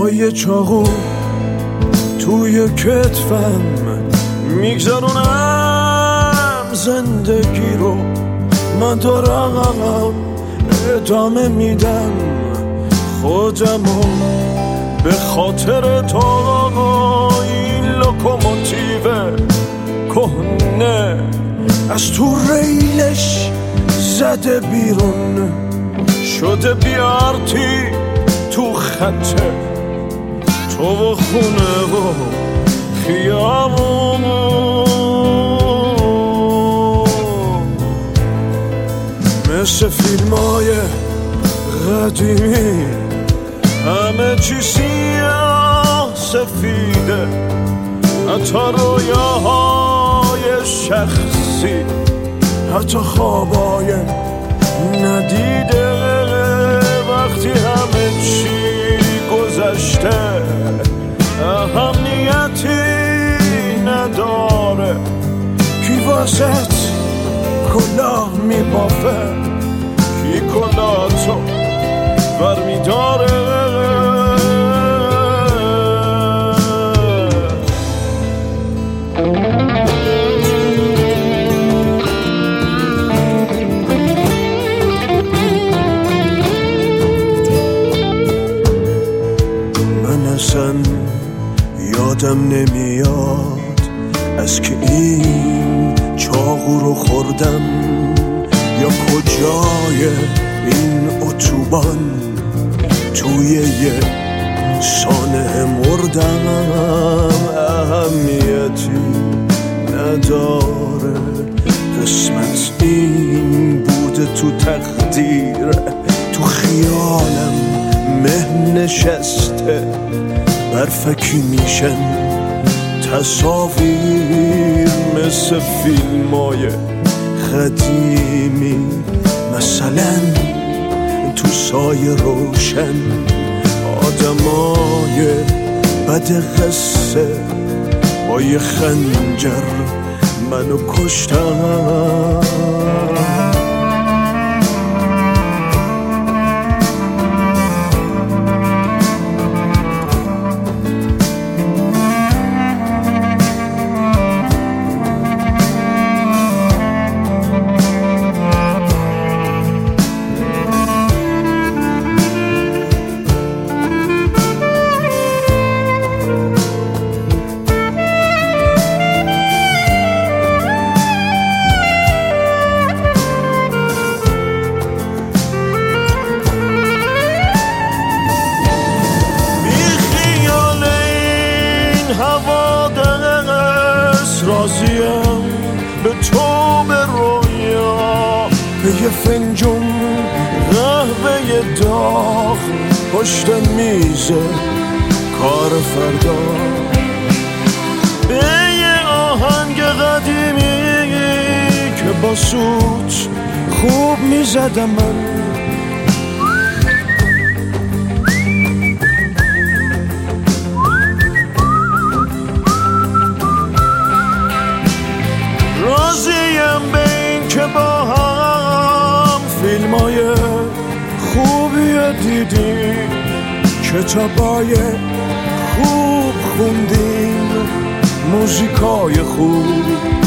با یه چاقو توی کتفم میگذرونم زندگی رو، من دارم ادامه میدم خودمو به خاطر تا این لوکوموتیو کهنه از تو ریلش زده بیرون شده بیارتی تو خطه تو و خونه و خیابون مثل فیلمای قدیمی همه چی سیاه سفیده، حتی رویاهای شخصی، حتی خوابای ندیده. وقتی همه چی گذشته اهمیتی نداره، کی واسط کلاه میبافه، کی کلاهتو برمیداره. من اصلا یادم نمیاد از که این چاقو رو خوردم یا کجای این اتوبان توی یه سانه مردم. اهمیتی نداره، قسمت این بوده تو تقدیر، تو خیالم مه نشسته، برفکی میشن تصاویر مثل فیلمای قدیمی، مثلا تو سایه روشن آدمای بد قصه با یه خنجر منو کشتن. راضیم به تو به رویا، به یه فنجون قهوه داغ پشت میز کار فردا، به یه آهنگ قدیمی که با سوت خوب میزدم من. راضیم به این که با هم فیلمای خوبی دیدیم، کتابای خوب خوندیم، موزیکای خوب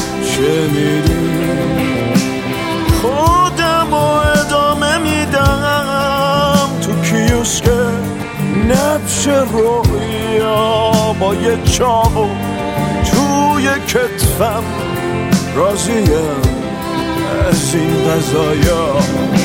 شنیدیم. خودم رو ادامه میدم تو کیوسک نبش رویا، با یه چاقو توی کتفم، راضیم از این قضایا.